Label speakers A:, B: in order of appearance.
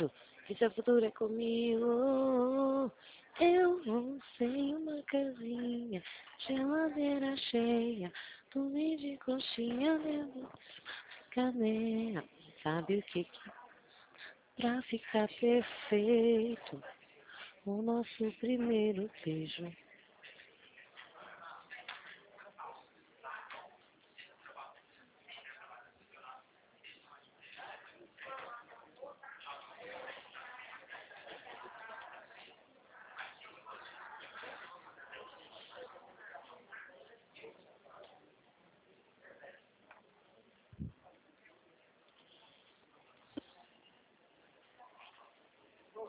A: juro que seu futuro é comigo. Eu não sei uma casinha, geladeira cheia, dormir de coxinha dentro cadeia. Sabe o que pra ficar perfeito? O nosso primeiro beijo.